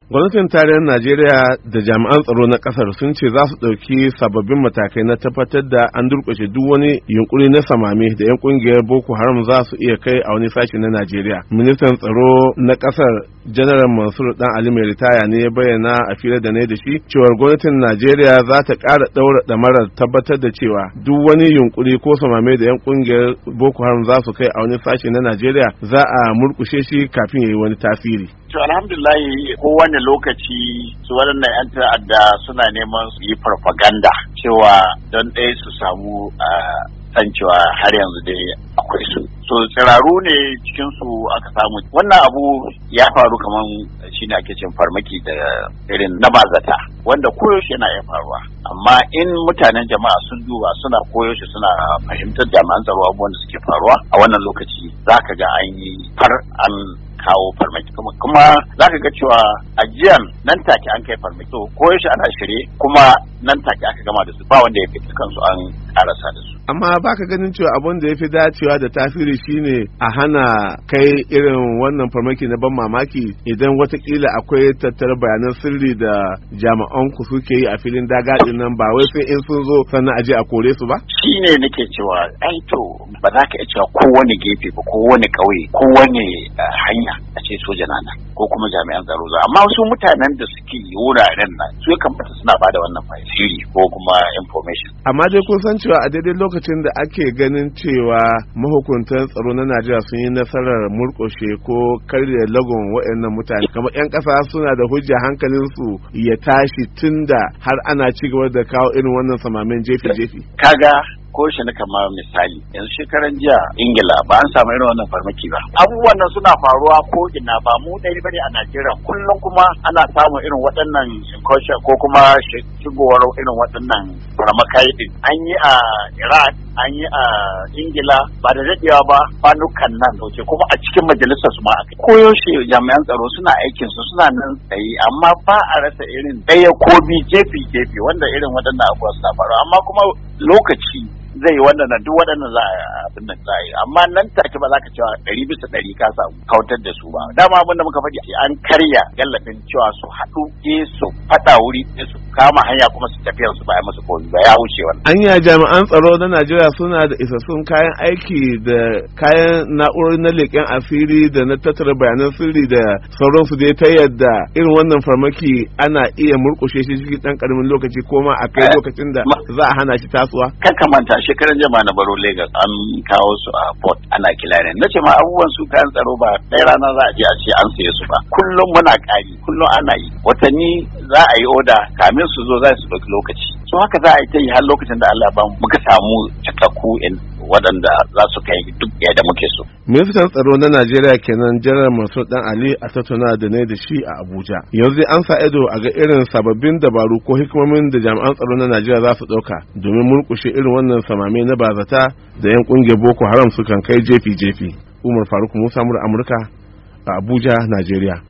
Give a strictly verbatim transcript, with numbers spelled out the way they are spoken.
Gwamnatin tarayyar Najeriya da jami'an tsaro na kasar sun ce za su ɗauki sababbin matakai na tabbatar da an durƙushe duk wani yunkuri na samame da 'yan ƙungiyar Boko Haram za su iya kai a wani sashi na Najeriya. Ministan tsaro na kasar Janaral Mansur Dan Ali mai ritaya ne ya bayyana a fira da ne da shi cewar gwamnatin Najeriya za ta ƙara ɗaura ɗamarar tabbatar da cewa duk wani yunkuri ko samame da 'yan ƙungiyar Boko Haram za su kai a wani sashi na Najeriya za a murƙushe shi kafin ya yi wani tasiri. To alhamdulillah kowane lokaci su waɗannan 'yan ta'adda suna neman su yi farfaganda cewa don ɗaya su samu san cewa har yanzu dai akwai su. So tsiraru ne cikin su aka samu. Wannan abu ya faru kaman shine ake cin farmaki da irin na bazata wanda koyaushe yana iya faruwa. Amma in mutanen jama'a sun duba suna koyaushe suna fahimtar jami'an tsaro abubuwan da suke faruwa a wannan lokaci zaka ga an yi har an kawo farmaki kuma kuma zaka ga cewa ajiyan nan take an kai farmaki to koyaushe ana shirye kuma nan take aka gama da su ba wanda ya fita kansu an karasa da su. Amma baka ganin cewa abun da ya fi dacewa da tasiri shine a hana kai irin wannan farmaki na ban mamaki idan watakila akwai tattara bayanan sirri da jami'an ku suke yi a filin dagadin nan ba wai sai in sun zo sannan aje a kore su ba? Shine nake cewa ai to ba za ka iya cewa kowane gefe ba kowane ƙauye kowane hanya a ce soja na nan ko kuma jami'an tsaro za amma wasu mutanen da suke wuraren nan su ya kamata suna bada wannan sirri ko kuma information. Amma dai kun san cewa a daidai lokacin da ake ganin cewa mahukuntan tsaro na Najeriya sun yi nasarar murƙushe ko karya lagon waɗannan mutane kamar 'yan ƙasa suna da hujja hankalin su ya tashi tunda har ana ci gaba da kawo irin wannan samamen jefi-jefi. Kaga ko shi na kama misali yanzu shekaran jiya Ingila ba an samu irin wannan farmaki ba abubuwan nan suna faruwa ko ina ba mu ɗaya bane a Najeriya kullum kuma ana samun irin waɗannan incursion ko kuma shigowar irin waɗannan farmakai din an yi a Iraq an yi a Ingila ba da daɗewa ba kwanukan nan dauke kuma a cikin majalisar su ma aka koyaushe jami'an tsaro suna aikin su suna nan tsaye amma ba a rasa irin ɗaya ko bi jefi jefi wanda irin waɗannan abubuwa suna faruwa amma kuma lokaci zai yi wannan duk waɗannan za a abin nan za a yi amma nan take ba za ka cewa ɗari bisa ɗari ka samu kautar da su ba dama abin da muka faɗi an karya gallafin cewa su haɗu ke su faɗa wuri ke su kama hanya kuma su tafiyar su ba ya musu komi ba ya wuce wannan. Anya jami'an tsaro na Najeriya suna da isassun kayan aiki da kayan na'urori na leƙen asiri da na tattara bayanan sirri da sauransu dai ta yadda irin wannan farmaki ana iya murƙushe shi cikin ɗan ƙaramin lokaci ko ma a kai lokacin da za a hana shi tasowa. Kan kamanta shekaran jama'a na baro Lagos an kawo su a port ana kilarin na ce ma abubuwan su kayan tsaro ba ɗaya rana za a je a ce an saye su ba kullum muna ƙari kullum ana yi watanni za a yi oda kamin su zo za su ɗauki lokaci so haka za a yi ta yi har lokacin da Allah ba muka samu cikakku in waɗanda za su kai duk yadda muke so. Ministan tsaro na Najeriya kenan Janar Mansur Dan Ali a tattauna da ne da shi a Abuja. Yanzu an sa ido a ga irin sababbin dabaru ko hikimomin da jami'an tsaro na Najeriya za su ɗauka domin murƙushe irin wannan samame na bazata da 'yan ƙungiyar Boko Haram sukan kai jefi-jefi. Umar Faruk Musa Amurka a Abuja, Najeriya.